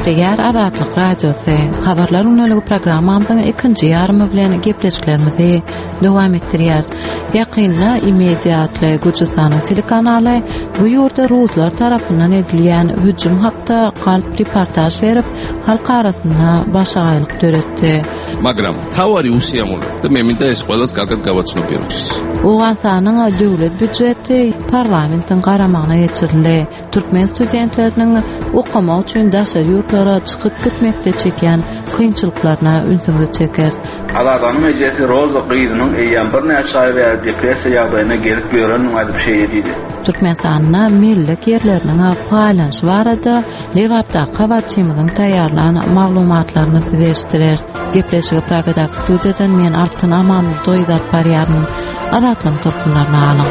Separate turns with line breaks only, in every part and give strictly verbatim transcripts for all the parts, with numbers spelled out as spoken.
Degär Azatlyk Radiosu. Habarlar öneligi programmamyzyň ikinji ýarymy bilen gepleşiklerimizi dowam etdirýär. Ýakynda Imediatly Gürjistanyň telekanaly bu ýurda ruslar tarapyndan edilýän hüjüm hakda galp reportaj berip, halk arasynda başagaýlyk töretdi.
Magram tawari usiýamul. Meminde es qolas galgat gawatsyny
Oğansanyň döwlet büdjeti parlamentiň garamagyna geçirildi. Türkmen studentleriniň okumak üçin daşa ýurtlara çykyp gitmekde çeken kynçylyklaryna ünsüňizi çeker.
Aladanyň mejlisi roza gyzynyň eýýän bir näçe we depressiýa ýagdaýyna gelip gören aýdyp şey edildi.
Türkmenistanyň millik ýerleriniň faýlanşy barada Lewapda Kawatçymyň taýýarlanan maglumatlaryny size eşitdirer. Gepleşigi Pragadak studiýadan men Artyn Amanly doýdap barýaryn. Adatlan topunlaryna alyň.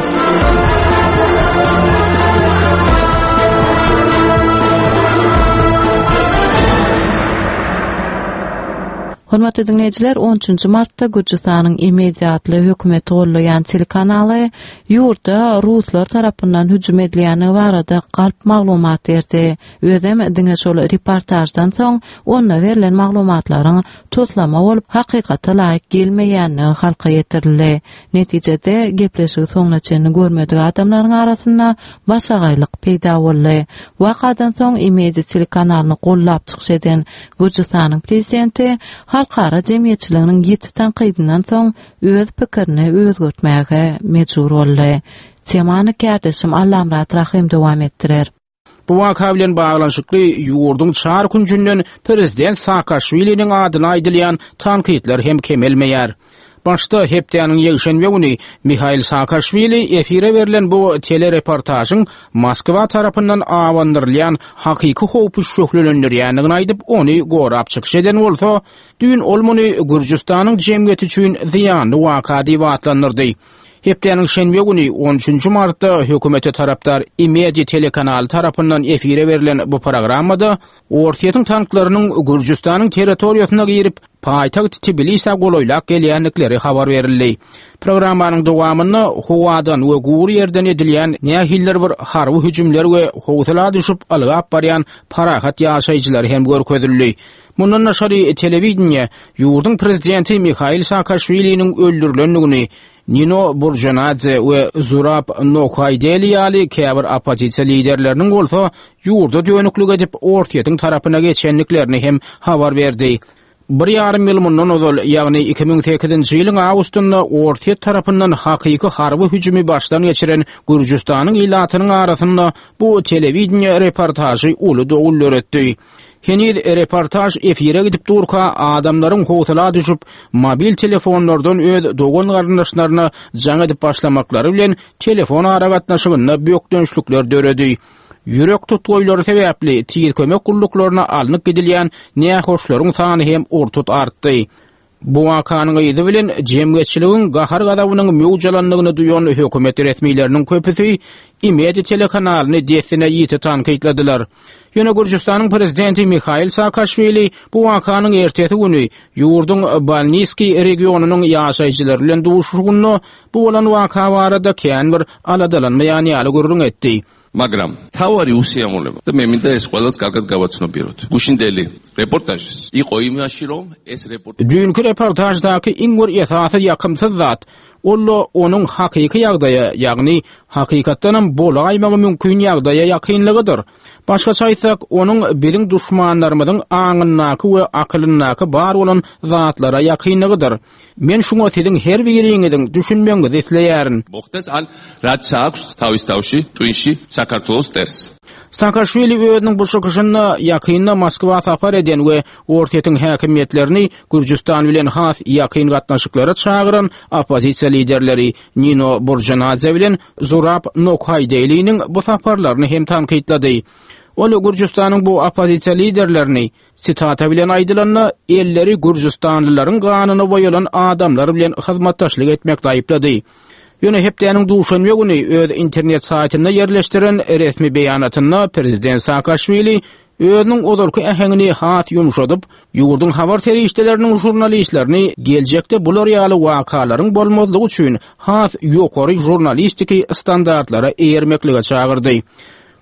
Hormatly dinleyijiler, on üçinji martda Gürjistanyň Imediatly hökümeti gollayan telekanaly ýurtda ruslar tarapyndan hüjüm edilýäni barada galp maglumat berdi. Özem diňe şol reportajdan soň onda berilen maglumatlaryň toslama bolup hakykata laýyk gelmeýänini halka ýetirildi. Netijede gepleşigi soňuna çenini görmedik adamlaryň arasynda başagaýlyk peýda boldy. Wakadan soň Imedi telekanalyny gollap çykyş eden Gürjistanyň prezidenti halkara jemgyýetçiliginiň ýeti tanqydynyň soň öz pikirini özgertmäge mejbur boldy. Temany kardeşim Allamrat Rahim dowam etdirer.
Bu waka bilen baglanşykly ýurdun çar günjünden prezident Saakashviliniň adyna aýdylýan tanqidler hem kemelmeýär. Başta hepdeniň ýegşenbe güni Mikhail Saakashvili efire berilen bu telereportajyň Moskwa tarapyndan awandyrylýan hakyky howpy şöhlendirýändigini aýdyp ony gorap çykyş eden bolsa, dün ol muny Gürjistanyň jemgyýeti üçin ziýanly waka diýip atlandyrdy. Hepdeniň şenbe güni on üçinji martda hökümete tarapdar Imedi telekanaly tarapyndan efire berilen bu programmada Ortiýetiň tanklarynyň Gürjistanyň territoriýasyna girip paýtagt Tbilisiä goloýlak gelýänlikleri habar berildi. Programmanyň dowamyny howadan we guur ýerden edilýän nähiller bir harby hüjümler we howsala düşüp algap barýan parahat ýaşaýjylar hem görkezildi. Mundan naşary telewiziýa ýurdun prezidenti Mikhail Saakashviliniň öldürilendigini Nino Burjanadze we Zurab Nokhaydeli käbir opozisiýa liderleriniň bolsa ýurda dönüklük edip Ortiýetiň tarapyna geçenliklerini hem habar berdi. Bir ýarym ýyl mundan ozal, ýagny iki ming sekizinji ýylyň awgustynda Ortiýet tarapyndan hakyky harby hüjümi başdan geçiren Gürjistanyň ilatynyň arasynda bu telewiziýa reportajy uly dogul öretdi. Heniz reportaj efire gidip durka adamlaryň howsala düşüp mobil telefonlardan öz dogon garyndaşlaryna jaň edip başlamaklary bilen telefon aragatnaşygyna büyük dönüşlükler döredi. Ýürek tutgoýlary sebäpli tiýil kömek gulluklarına alınıp gidilýän nähoşlaryň sany hem ortut artdy. Bu wakanyň ýyzy bilen jemgyýetçiligiň gahar gadawynyň möwjalanlygyny duýan hökümet resmiýetleriniň köpüsi Imedi telekanalyny desine ýiti tanqidladylar. Ýöne Gürjistanyň prezidenti Mikhail Saakashvili bu wakanyň ertesi güni ýurdun Balniski regionunyň ýaşaýjylary bilen duşuşgyny bu bolan waka barada kän bir aladalanmaýan ýaly görüň etdi.
Magram tawari usiýamulება და მე მინდა ეს ყველას კარგად გავაცნობიეროთ. Guşindeli reportajis იყო იმაში რომ ეს reportaj
Dünkü reportajdaky iňgur esasy ýakymsyz zat Ollo onun hakyky ýagdaýa, ýagny hakykatdan bola aýmagy mümkin ýagdaýa ýakynlygydyr. Başgaça aýtsak, onun birin düşmanlarymyzyň aňyndaky we akylyndaky bar bolan zatlara ýakynlygydyr. Men şuňa siziň her biriňiziň düşünmeňizi isleýärin.
Boxtes al rat saaks tavis tawşy, twinşi Sakartvelos ters.
Saakashvili özüniň bu şokyşyna ýakynda Moskwa sapar eden we Ortiýetiň häkimiýetlerini Gürjistan bilen has ýakyn gatnaşyklara çagyran opozisiýa liderleri Nino Burjanadze bilen Zurab Nokhaydeliň bu saparlaryny hem tanqidlady. Ol Gürjistanyň bu opozisiýa liderlerini sitata bilen aýdylanyna elleri Gürjistanlylaryň ganyna boýalan adamlar bilen hyzmatdaşlyk etmekde aýyplady. Ýöne hepdeniň duşanma güni öz internet saýtyna ýerleşdiren resmi beýanatynda prezident Saakashvili özüniň odolky äheňini hat ýumşadyp, ýurdun habar terişdeleriniň jurnalistlerini geljekde bular ýaly wakalaryň bolmazlygy üçin has ýokary jurnalistiki standartlara eýermeklige çagyrdy.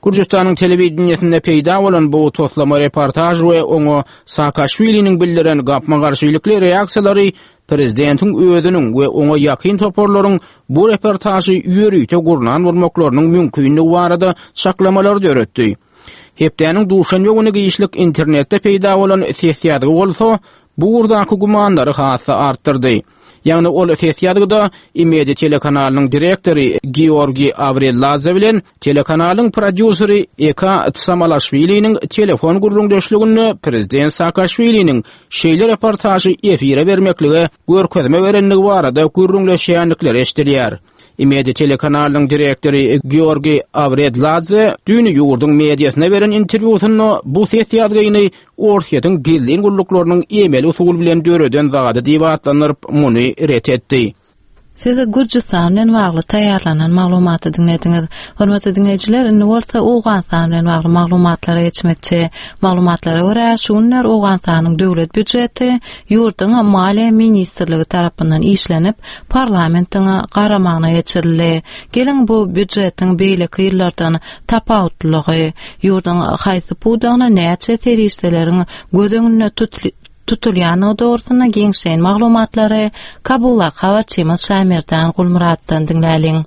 Gürjistanyň telewizionyasynda peýda bolan bu toslama reportaj we oňa Saakashviliniň bildiren gapma garşylikly reaksiýalary prezidentiň özüniň we oňa ýakyn toporlaryň bu reportajy ýörüýte gurnan bolmaklarynyň mümkinligi barada saklamalar döretdi. Hepdeniň duşanma güni giýişlik internetde peýda bolan sesiýaty bolsa, bu gurdaky gumandary hassa artdyrdy. Ýagny ol sesiýatyda Imedia telekanalynyň direktori Georgi Avreladze bilen telekanalyň prodüseri Eka Tsamalashviliniň telefon gurrundaşlygynda prezident Saakashviliniň şeýle reportajy efire bermekligi görkezme berenligi barada gurrundaşýanlyklar eşdilýär. Imedia telekanalynyň direktori Georgi Avreladze düni ýurdun mediasyna beren interwýusynda bu sesiýatgyny ortaýatyň geldiň gulluklarının emel usul bilen döreden zady diýip atlanýar, muny ret etdi.
Siz Gürjistan bilen bagly taýýarlanan maglumaty dinlediňiz. Hormatly dinleýijiler, indi bolsa Owganstan bilen bagly maglumatlary geçmekçi. Maglumatlara görä, şu günler Owganstanyň döwlet büdjeti ýurduň Maliýe ministrligi tarapyndan işlenip, parlamentiňe garamagyna geçirildi. Gelin bu büdjetiň beýleki ýyllardan tapawutlygy, ýurduň haýsy pudagyna näçe serişdeleriň gözüňde tutulýar tutulýany dogrusyna giňşen maglumatlary Kabul'a habarçymyz Şamirdan Gulmuratdan dinläliň.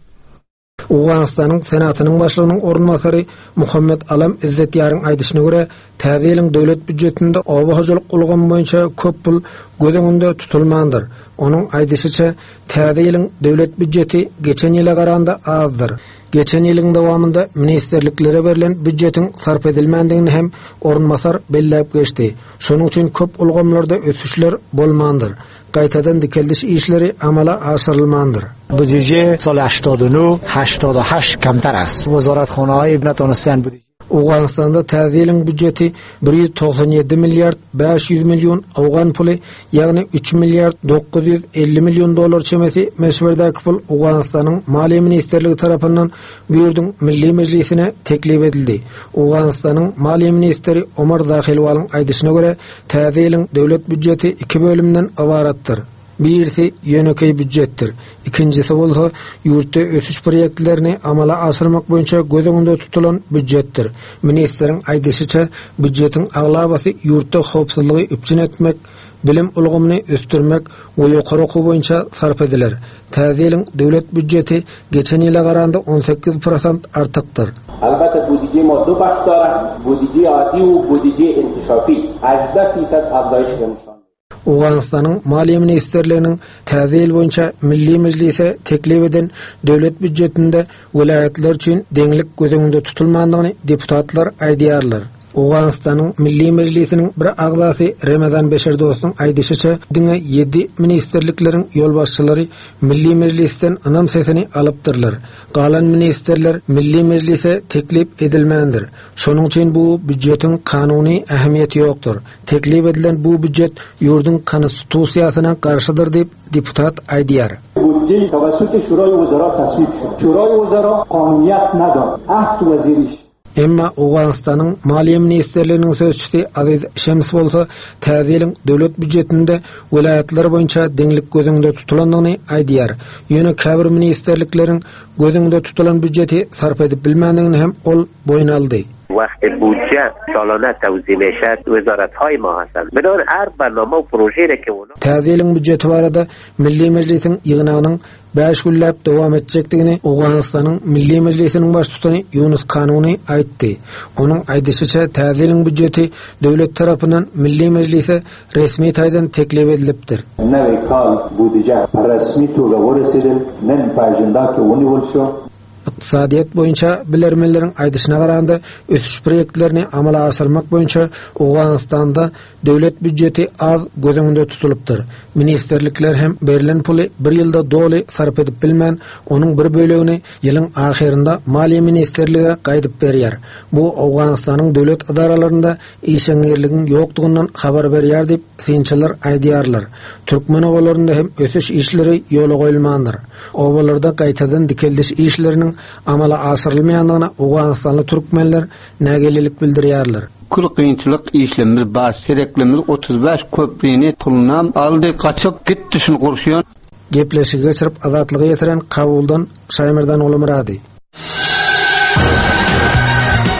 Owganstanyň senatynyň başlygynyň ornmasary Muhammed Alam İzzetýaryň aýdyşyna görä, täze ýylyň döwlet büdjetinde obahajalyk ulgam boýunça köp pul gözüňde tutulmandyr. Onuň aýdyşyça, täze ýylyň döwlet büdjeti geçen ýyla garanda azdyr. Geçen ýylyň dowamında ministerliklere berilen büdjetiň sarf edilmändigini hem ornmasar belläp geçdi. Şonuň üçin köp ulgamlarda ösüşler bolmandyr. Gaýtadan dikeldiş işleri amala aşyrylmandyr.
Büdje sal هشتاد و نه هشتاد و هشت کمتر است. وزارتخانه‌های نتونستن büdje
Owganstanda täze ýylyň büdjeti bir ýüz toksan ýedi milliard beş ýüz million awgan puly, ýagny üç milliard dokuz ýüz elli million dolar çemesi meşwerdäki pul Owganstanyň Maliýe ministrligi tarapyndan buyurdyň Milli Mejlisine teklip edildi. Owganstanyň Maliýe ministri Omar Zahilwalyň aýdyşyna görä, täze ýylyň döwlet büdjeti iki bölümden ibaratdyr. Birisi ýönekey büdjetdir. İkincisi bolsa ýurtda ösüş proýektlerini amala aşyrmak boýunça gözüňde tutulan büdjetdir. Ministriň aýdyşyça, büdjetiň aglabasy ýurtda howpsuzlygy üpçün etmek, bilim ulgamyny östürmek we ýokary okuw boýunça sarf ediler. Täze ýylyň döwlet büdjeti geçen ýyla garanda on sekiz prosent artykdyr.
Albatta budije ma do baş dara, budije adi we budije intişafî. Azda fiýsat azdaýyş
Owganstanyň Maliýe ministrliginiň täze ýyl boýunça Milli Mejlise teklip eden döwlet büdjetinde vilayetler üçin deňlik gözüňde tutulmandygyny deputatlar aýdýarlar. Owganstanyň Milli Mejlisiniň bir agzasy Ramazan Beşerdowyň aýdyşyça, diňe ýedi ministerlikleriň ýolbaşçylary Milli Mejlisden anam sesini alypdyrlar. Galan ministerler Milli Mejlise teklip edilmändir. Şonuň üçin bu büdjetiň kanuny ähmiýeti ýokdur. Teklip edilen bu büdjet ýurduň konstitusiýasyna garşydyr diýip deputat aýdýar.
Budje tawassuty Şurayy Wezara taswip şudy. Şurayy Wezara kanuniyat nadar. Ahd weziri
Emma Owganstanyň Maliýe ministrliginiň sözçüsi Aziz Şems bolsa, täze ýylyň döwlet büdjetinde vilayetler boýunça deňlik gözüňde tutulandygyny aýdýar. Ýöne käbir ministerlikleriň gözüňde tutulan büdjeti sarf edip bilmändigini hem ol boyun aldy.
وقت بودجه سالانه توزیع میشه وزارت های ما هستند بنابراین هر برنامه و پروژه‌ای که اونا
täze ýylyň büdjeti barada Milli Mejlisiň ýygynagynyň beş güllap dowam etjekdigini Owganstanyň Milli Mejlisiniň baş tutany Yunus Kanuny aýtdy. Onuň aýdyşyça, täze ýylyň büdjeti döwlet tarapyndan Milli Mejlise resmi taýdan teklip edilipdir.
Näwe kal budje resmi toga görüsedil, men paýjyndaky ony bolsa
iqtisadiýat boýunça bilermenleriň aýdyşyna garanda ösüş proýektlerini amala aşyrmak boýunça Owganstanda döwlet büdjeti az gözüňde tutulupdyr. Ministerlikler hem berilen puly bir ýylda doly sarf edip bilmän, onuň bir bölegini ýylyň ahyrynda Maliýe ministrligi gaýdyp berýär. Bu Owganstanyň döwlet idaralarynda işeňerligiň ýokdugyndan habar berýär diýip synçylar aýdýarlar. Türkmen owalarynda hem ösüş işleri ýola goýulmandyr. Owalarda gaýtadan dikeldiş işleriniň amala aşyrylmaýandygyna Owganstanly türkmenler nägelilik bildirýärler.
Kul kıyınçılık işlemimiz var. Sereklimiz otuz beş köprüni pulunam aldı, kaçıp gitti şunu kurşuyon.
Gepleşi geçirip azatlığı yetiren Kabul'dan Şamirdan Gulmuratdy.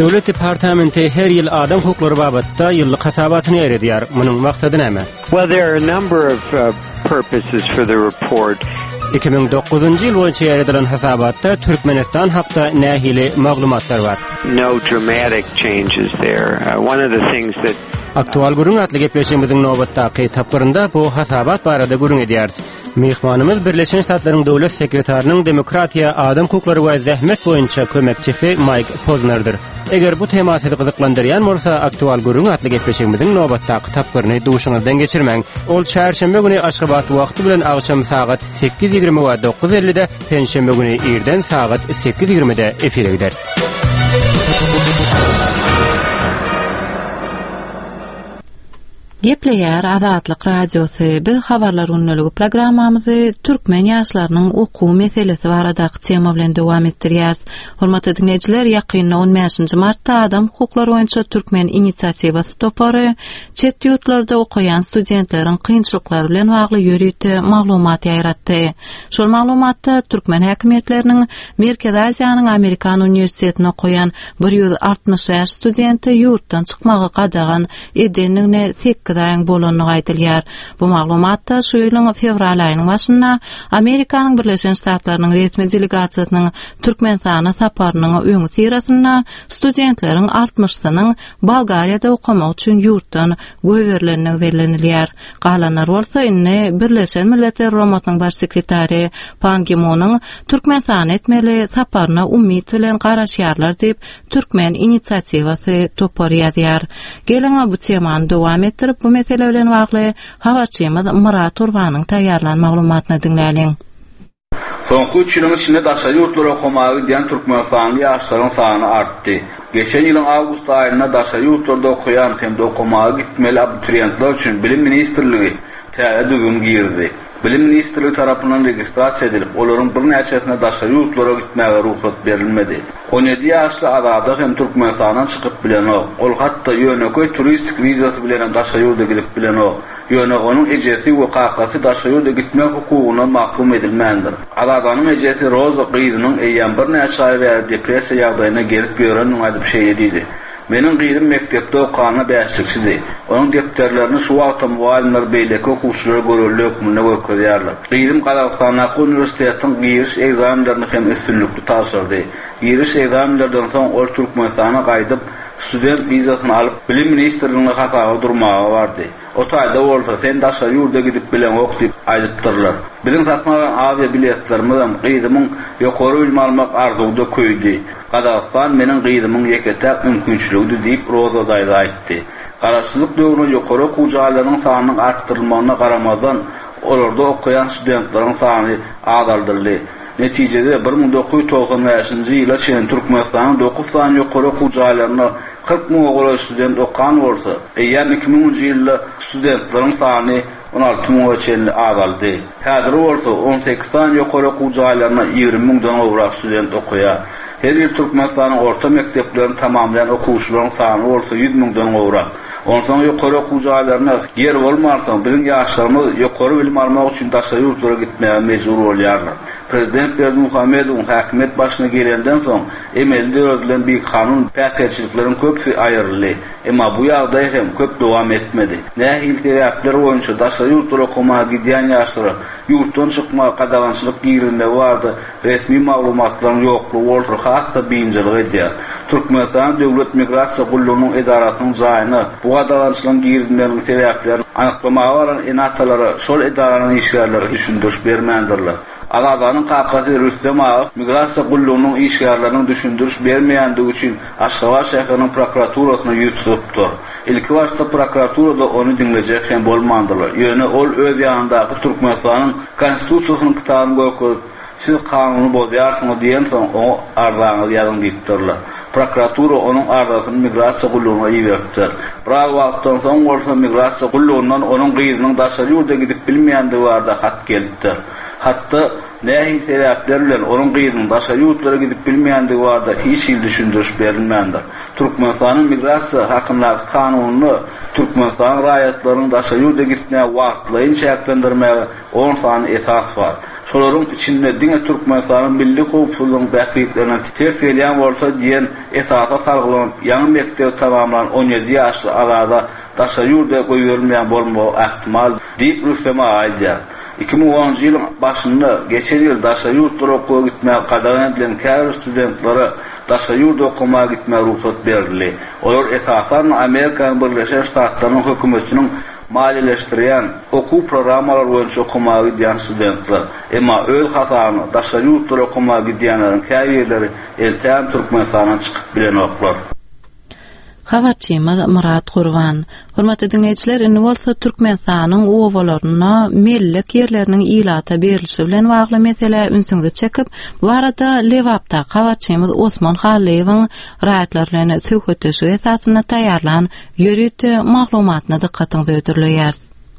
Döwlet departamenti her ýyl adam hukuklary babatda ýyllyk hasabatyny ýerediýär. Munyň maksady näme?
Well, there are a number of uh, purposes for the report.
iki bin dokuzunjy ýyl boýunça ýeredilen hasabatda Türkmenistan hakda nähili maglumatlar bar.
No dramatic changes there. Uh, one of the things that
Aktual gurun atly gepleşigimiziň nobatdaky tapgyrynda bu hasabat barada gurun edýär. Mehmanymyz Birleşen Ştatlaryň döwlet sekretarinyň demokratiýa, adam hukuklary we zähmet boýunça kömekçisi Mike Posner'dir. Eger bu tema sizi gyzyklandyrýan bolsa, aktual gurun atly gepleşigimiziň nobatdaky tapgyryny duşuňyzdan geçirmäň. Ol çarşembe güni Aşgabat wagty bilen agşam saat sekiz ýigirme we dokuz ellide, penşembe güni irden saat sekiz ýigirmede efire gider.
Gepleýär Azatlyk radiosy. Biz habarlar unnuligi programmamyzy türkmen ýaşlarynyň okuw meselesi baradaky tema bilen dowam etdirýär. Hormatly dinleýijiler, ýakynda on beşinji martda Adam hukuklary boýunça Türkmen inisiatiwasy topary çet ýurtlarda okuyan studentleriň kynçylyklary bilen bagly ýörüte maglumat ýaratdy. Şol maglumatda Türkmen häkimetleriniň Merkez Aziýanyň Amerikan uniwersitetine okuyan bir ýüz altmış beş studenti ýurtdan çykmagy gadagan edenligine daýan bolanyny aýdylýar. Bu maglumatda şu ýylyň fevral aýynyň başynda Amerikanyň Birleşen Ştatlarynyň resmi delegasiýasynyň Türkmenistana saparynyň öňü sirasynda studentleriň altmışsynyň Bolgariýada okumak üçin ýurtdan göwerilenligi bellenilýär. Galanlar bolsa inne Birleşen Milletler Romatynyň baş sekretary Pan Ki-moonyň Türkmenistan etmeli saparyna umyt bilen garaşýarlar diýip Türkmen inisiatiwasy topary ýazýar. Geleňe bu temany dowam etdirip bu mesele bilen bagly habarçymyz Murat Urbanyň taýýarlan maglumatyny dinläliň.
Soňky üç ýylyň içinde daşary ýurtlara okumagy diýen Türkmenistanly ýaşlaryň sany artdy. Geçen ýylyň awgust aýynda daşary ýurtlarda okuyan hem-de okumagy gitmeli abiturientler üçin Bilim Ministrligi täze düzüm girdi. Bilim Ministrligi tarapyndan registrasiýa edilip, olaryň bir näçesine daşary ýurtlara gitmäge ruhsat berilmedi. on ýedi ýaşly azada hem Türkmenistandan çykyp bilen o, ol hatda ýöneköy turistik wizasy bilen daşary ýurda gidip bilen o, ýöne onuň ejesi we kakasy daşary ýurda gitmek hukugyna mahrum edilmändir. Azadanyň ejesi Roza Qyzynyň eýýän bir näçe ay we depressiýa ýagdaýyna gelip ýören aýdyp şey edidi. Menin gyýdym mekdepde okany bäşlikçidi. Onuň depterlerini şu wagtda muallimler beýleki okuwçylar görelli hökmüne görkezýärler. Gyýdym Gazagstanyň uniwersitetiniň giriş egzaminlerini hem üstünlükli tapşyrdy. Giriş egzaminlerinden soň ol Türkmenistana gaýdyp student wizasyny alyp Bilim Ministrligine hasaga durmagy bardy. O taýda bolsa sen daşary ýurda gidip bilen ok diýip aýdypdyrlar. Bilen satmagan aviýa biletlerimiň gyýdymyň ýokary bilim almak arzuwda köýdi. Gazagystan meniň gyýdymyň ýeketäk mümkinçiligidi diýip Rozadaýda aýtdy. Garaşçylyk döwrüne ýokary okuwçylaryň sanynyň artdyrylmagyna garamazdan olarda okuyan studentleriň sany azaldyrly. Netijede bir ming dokuz ýüz togson beşinji ýyla çen Türkmenistanyň dokuz sany ýokary okuwçylaryna kırk ming oğlan student okan bolsa, eýär iki mingi ýylda studentleriň sany on alty mingga çen azaldy. Häzir bolsa on sekiz sany ýokary okuwçylaryna ýigirmi mingden gowrak student okuýar. Her ýyl Türkmenistanyň orta mekdeplerini tamamlayan okuwçylaryň sany bolsa yüz mingden gowrak. Onsoň ýokary okuwçylaryna yer bolmasa, biziň ýaşlarymyz ýokary bilim almak üçin daşary ýurtlara gitmäge mejbur bolýarlar. Prezident Berdimuhamedow häkimet başyna gelenden soň emelde öýredilen bir kanun päsgerçilikleriň köpsi aýryldy. Emma bu ýagdaý hem köp dowam etmedi. Nähil sebäpler boýunça daşary ýurtlara okumaga gidýän ýaşlar ýurtdan çykmaga gadagançylyk girinde bardy. Resmi maglumatlaryň ýoklugy bolsa hassa biňjilik edýär. Türkmenistan Döwlet Migrasiýa Gullugynyň edarasynyň jaýyny bu gadagançylyk girdileriň sebäplerini anyklamaga baran enatalary şol edaranyň işgärleri düşündürüş bermändirler. Azadanyň kakasy Rüstem Ağa Migrasiýa Gullugynyň işgärlerini düşündürüş bermeýändigi üçin Aşgabat şäheriniň prokuraturasyna ýüzüpdir. Ilki başda prokuraturada onu dinlejek hem bolmandylar. Ýöne ol öz ýanyndaky Türkmenistanyň konstitusiýasynyň kitabyny görkezip siz kanuny bozýarsyňyz diýen soň o arzaňyz ýazyn diýipdirler. Prokuratura onuň arzasyny Migrasiýa Gullugyna ýetirdi. Birak wagtdan soň bolsa Migrasiýa Gullugyndan onuň gyzynyň daşary ýurda gidip bilmeýändigi barada hat gelipdir. Hatta nähi sebäpler bilen onun gyzyny daşa ýurtlara gidip bilmeýändigi barda hiç ýyl düşündiriş berilmändir. Türkmenistanyň migrasiýa hakyny kanunyny Türkmenistan raýatlarynyň daşa ýurda gitmäge wagtlaryny şäklendirmäge on sany esas bar. Şolaryň içinde diňe Türkmenistanyň milli howpsuzlygyny bähliklerine ters gelýän bolsa diýen esasa salgylanyp ýaňy mektep tamamlanan on ýedi ýaşly alada daşa ýurda goýulmaýan bolmagy ähtimal diýip Rüstem aýdýar. iki bin onuncu ýylyň başynda geçen ýyl daşa ýurtlara okuwa gitmäge qadağan edilen kär studentlere daşa ýurda okumaga gitmäge ruhsat berildi. Olar esasan Amerikanyň Birleşen Ştatlarynyň hökümetiniň maliýeleşdirýän okuw programmalary boýunça okumaga gidýän studentler. Emma öl hasany daşa ýurtlara okumaga gidýänleriň käýerleri eltän Türkmenistanyň çykyp bilen oklar.
Habarçyma Murat Gurban. Hormatly dinleýijiler, indi bolsa Türkmenistanyň owalaryna millik ýerleriniň ilata berilişi bilen bagly mesele ünsüňde çekip, bu arada Lewapda habarçymyz Osman Haliýewiň raýatlar bilen söhbetleşigi esasynda taýýarlan ýörit maglumatyna dikkatiňizi öýdürleýär.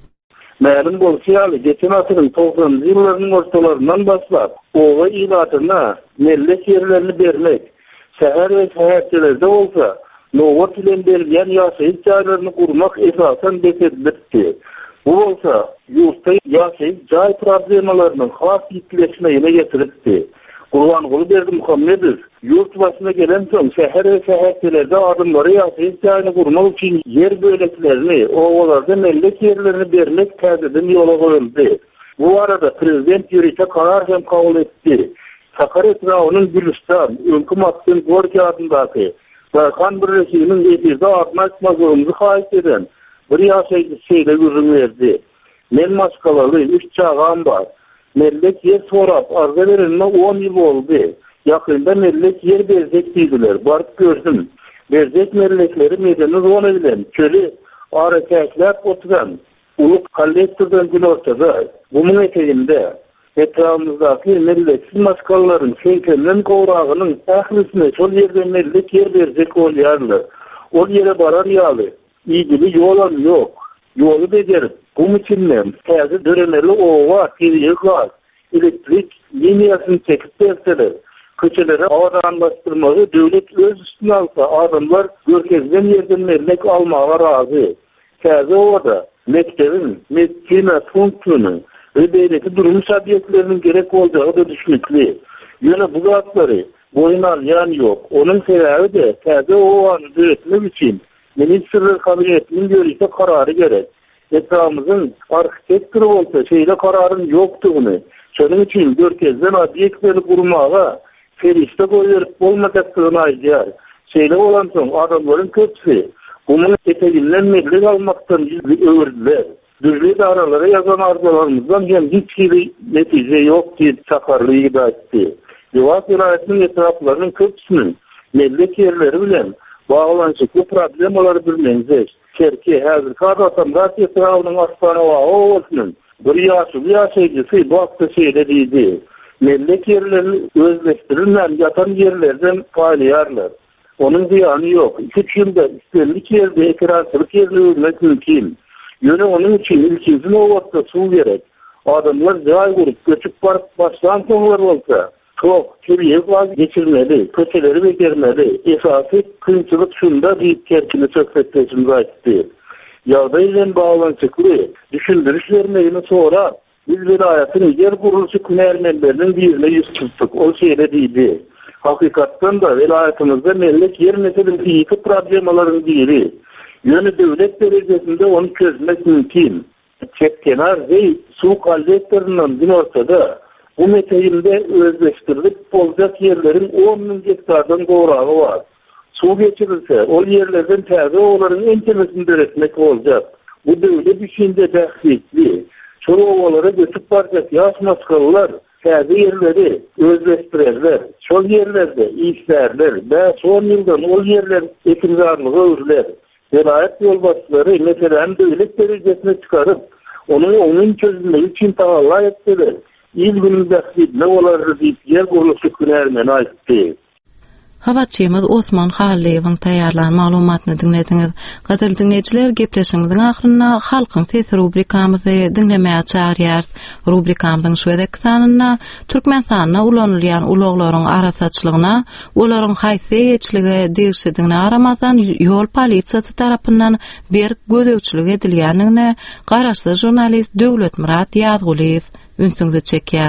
Ma'lum bolýar, geçen asyryň togsanjy ýyllarynyň ortalaryndan başlap, owa ilatyna millik ýerlerini bermek, şäher we şäherçilerde bolsa Nowat bilen berilýän ýaşaýy jaýlaryny gurmak esasen bekedildi. Bu bolsa ýurtda ýaşaýy jaý problemalarynyň has ýitleşmegine getiripdi. Gurbanguly Berdimuhammedow ýurt başyna gelen soň şäher we şäherçilerde adamlary ýaşaýy jaýyny gurmak üçin ýer böleklerini, owalarda millik ýerlerini bermek täzeden ýola goýuldy. Bu arada prezident ýürüýte karar hem kabul etdi. Sakaret rawanyň Gülistan, öňkü Maksim Gorki adyndaky Kan birleşiginiň ýetide artmak mazlumy haýat eden bir ýaşaýy şeýle gözüm berdi. Men maskalaly üç çağam bar. Millet ýer sorap arza berilme on ýyl boldy. Ýakynda millet ýer berzek diýdiler. Baryp gördüm. Berzek millekleri medeni zona bilen köli arakäklap oturan uluk kollektordan gün ortada. Bunun eteginde etrafımızdaky milletsiz maskalaryň şeýkenden gowragynyň ählisine şol ýerde millet ýer berzek bolýarlar. Ol ýere barar ýaly. Ýygyly ýolan ýok. Ýoly bejerip, bu üçin häzir döreneli owa, telegraf, elektrik liniýasyny çekip berseler, köçelere awdanlaşdyrmagy döwlet öz üstüne alsa, adamlar görkezden ýerden millet almaga razy. Häzir orada mektebin, medine funksiýony ve beýleki durum şabiýetleriniň gerek boljagy da düşmekli. Ýöne bu zatları boyun alýan ýok. Onuň sebäbi de täze owany düretmek üçin ministrler kabinetiniň görüşde karary gerek. Etrafymyzyň arxitektory bolsa şeýle kararyň ýokdugyny, şonuň üçin görkezden obýektleri gurmaga ferişte goýup bolmajakdygyny aýdýar. Şeýle bolan soň adamlaryň köpüsi bunun eteginden millet almaktan öwürdiler. Düzlü daralara yazan arzularımızdan hem hiç gibi netice yok diye çakarlığı da etti. Yuvak vilayetinin etraflarının köpüsünün millet yerleri bilen bağlanışıklı problemaları bilmenize. Kerki hazır kadatan rat etrafının aslanı vağı olsunun. Bir yaşı bir yaşayıcısı bu hafta şeyde deydi. Millet yerlerini özleştirirler, yatan yerlerden paylayarlar. Onun ziyanı yok. Üç yılda istenlik yerde ekrançılık yerine ölmek mümkün. Yöne onun için ilkizin ovatta su gerek. Adamlar cay kurup göçüp barıp başlan sonlar olsa çok türüye vaz geçirmeli, köşeleri becermeli. Esası kıyımçılık şunda deyip kerkini söhbetleşimize açtı. Yağda ile bağlanışıklı düşündürüş vermeyini sonra biz vilayetin yer kuruluşu künermenlerinin birine yüz tuttuk. O şeyle değildi. Hakikatten de vilayetimizde millet yer meselesi iki problemaların biri. Yönü devlet derecesinde onu çözmek mümkün. Çepkenar ve su kollektorundan gün ortada bu meteyinde özleştirilip bolacak yerlerin on bin hektardan gowragy var. Su geçirilse o yerlerden täze owaların en temesini üretmek olacak. Bu devlet işinde dählikli. Şol owalara götüp barjak ýaş maskalylar täze yerleri özleştirerler. Şol yerlerde işlerler ve son ýyldan ol yerler ekimzarlyga öwürler. Vilayet yolbaşçıları mesela devlet derecesine çıkarıp onu onun çözülmesi için tavalla ettiler. İl gününde ne olardı deyip yer kuruluşu künermen açtı.
Habarçymyz Osman Halleýewiň taýýarlanan maglumatyny dinlediňiz. Gaýdyl dinleýijiler, gepleşigimiziň ahyrynda halkyň sesi rubrikamyzy dinlemäge çağırýar. Rubrikamyzyň şu edeki sanyna Türkmenistanda ulanylýan ulaglaryň arasaçlygyna, olaryň haýsy eçligi degişdiňine garamazdan ýol polisiýasy tarapyndan bir gözegçilik edilýänine garaşly jurnalist Döwletmurat Ýazguliýew ünsüňizi çekýär.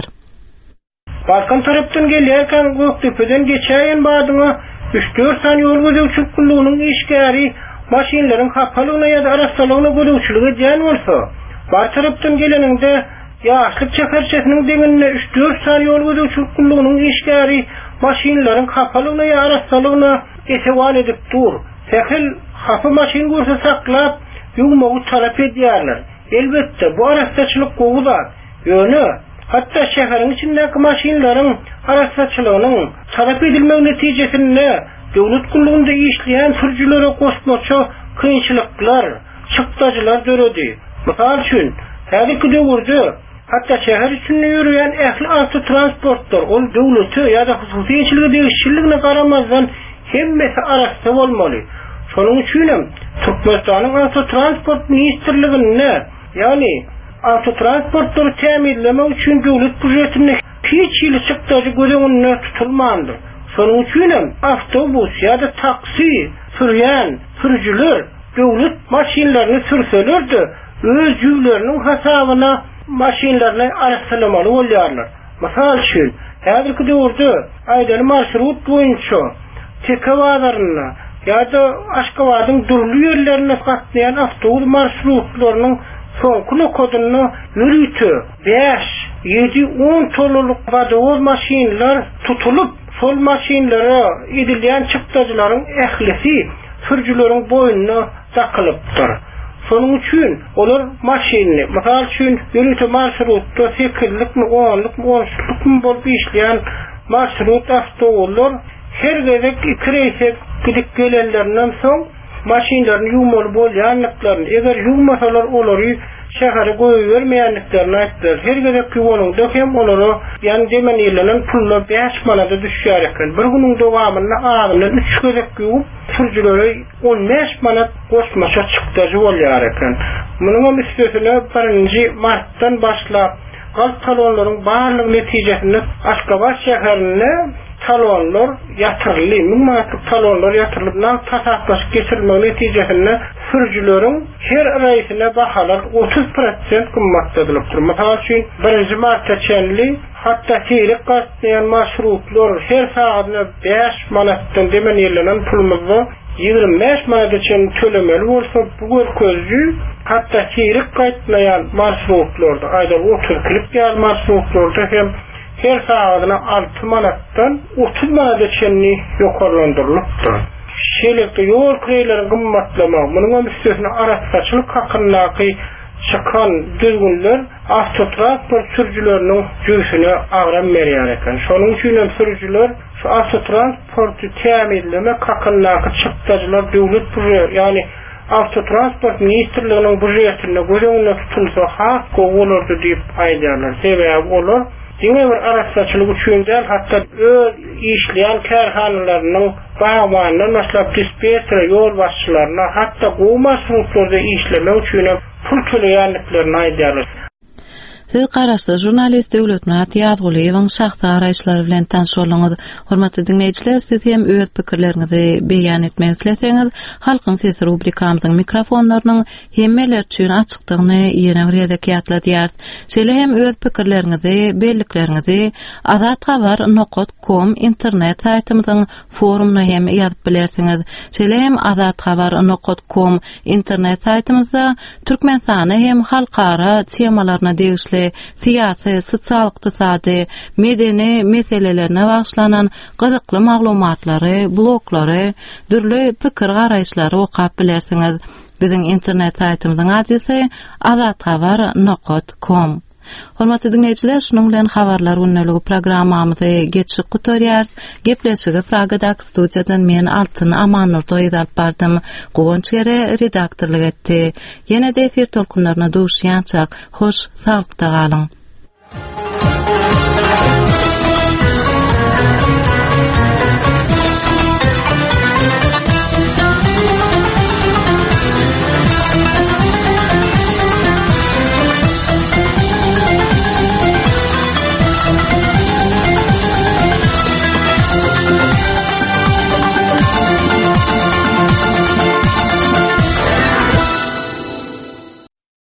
Balkan tarapdan gelýärken Göktepe'den geçäýän badyňa üç dört sany ýol gözegçiliginiň işgäri maşinlaryň hapalygyna ýa-da araçlygyna gözegçiligi jan bolsa, bar tarapdan geleninde ýaşlyk çekerçesiniň deňine üç dört sany ýol gözegçiliginiň işgäri maşinlaryň hapalygyna ýa-da araçlygyna etewal edip dur. Tehil hapa maşin görse saklap ýugmagy talap edýärler. Elbetde bu araççylyk gowular. Ýöne hatta şäheriň içindäki maşinlaryň araççylygynyň talap edilmegi netijesinde döwlet gullugynda işleýän sürjülere goşmaça kynçylyklar, çykdaçylar döredi. Mysal üçin, häzirki döwürde hatta şäher içinde ýürüýän ähli autotransportlar ol döwleti ýa-da hususy degişçiligine garamazdan hemmesi araçda bolmaly. Şonuň üçin hem Türkmenistanyň autotransport ministrligine, ýani autotransportları teminlemek üçin döwlet budjetine hiç ýyly çykdaçy gözeňinde tutulmandy. Şonuň üçin hem avtobus ýa-da taksi sürýän sürjüler döwlet maşinlaryny sürselerdi, öz ýüwleriniň hasabyna maşinlaryny araçlamaly bolýarlar. Mysal üçin, häzirki döwürde aýdany marşrut boýunça Tekawadaryna ýa-da Aşgabatyň durly ýerlerine gatnaýan avtobus marşrutlarynyň soňky koduny ýürüýti beş, ýedi, on toluluk wadoz maşinlar tutulup, sol maşinlara edilýän çykdaçylaryň ählisi sürjüleriň boýunyna takylypdyr. Şonuň üçin olar maşinni, mysal üçin ýürüýti marşrutda sekizlikmi, onlukmy, on üçlükmi bolup işleýän marşrut avtobuslar her gezek kireyse gidip gelenlerinden soň maşinlaryny ýugmaly bolýanlyklaryny, eger ýugmasalar olary şähere goýup bermeýänliklerini aýtdylar. Her gezek ýuwanyňda hem olary ýani demen ýylynyň puluna beş manata düşýär eken. Bir güniň dowamynda agyny üç gezek ýuwup sürjülere on beş manat goşmaça çykdaçy bolýar eken. Munyň üstesine birinji martdan başlap gaz talonlaryň barlyk netijesinde Aşgabat şäherine talonlar yatırly, mümkün talonlar yatırılıp nam tasarruf geçirilmegi netijesinde sürjüleriň her raýsyna bahalar otuz prosent gymmatdadylypdyr. Mysal üçin birinji martda çenli hatta teýrik gatnaýan marşrutlar her sagatyna beş manatdan demen ýerlenen pulumyzda ýygrimi beş manata çen tölemeli bolsa bu görkezji hatta teýrik gatnaýan marşrutlarda aýda otuz kilip ýal marşrutlarda hem her sagatyna altı manatdan otuz manata çenli ýokarlandyrylypdyr. Şeýlekde ýol kirelerini gymmatlamak, munyň üstesine araççylyk hakyndaky çykan düzgünler avtotransport sürjüleriniň jüýsüne agram berýär eken. Şonuň üçin hem sürjüler şu avtotransporty teminlemek hakyndaky çykdaçylar döwlet budjeti, ýani avtotransport ministrliginiň budjetine gözeňinde tutulsa has gowy diýip aýdýarlar. Sebäbi olar Diňe bir araççylyk üçin däl, hatda öz işleýän kärhanalarynyň bagmandan başlap dispetcher ýol başçylaryna, hatda gowy marşrutlarda işlemek üçin pul töleýänliklerini aýdýarlar.
Siz garaşly jurnalist Döwletmurat Ýazguliýewiň şahsy araýşlary bilen tanşylyňyz. Hormatly dinleýijiler, siz hem öz pikirlerinizi beýan etmek isleseňiz, Halkyň sesi rubrikamyzyň mikrofonlarynyň hemmeler üçin açykdygyny ýene bir ýerde ýatladýar. Şeýle hem öz pikirlerinizi, belliklerinizi azat habar nokta com internet saýtymyzyň forumuna hem ýazyp bilersiňiz. Şeýle hem azat habar nokta com internet saýtymyzda Türkmenistany hem halkara temalaryna degişli siyasi, sosial, iqtisadi, medeni meselelerine bagşlanan gyzykly maglumatlary, bloglary, dürli pikir garaýşlary okap bilersiňiz. Biziň internet saýtymyzyň adresi azat habar nokta com. Hormatly dinleýijiler, şunun bilen habarlar günneligi programmamyzy geçip gutarýar. Gepleşigi Pragadak studiýadan men Altyn Amannur toýdap bardym. Gowunç ýere redaktorlyk etdi. Ýene-de efir tolkunlaryna duşýançak hoş, sagykda galyň.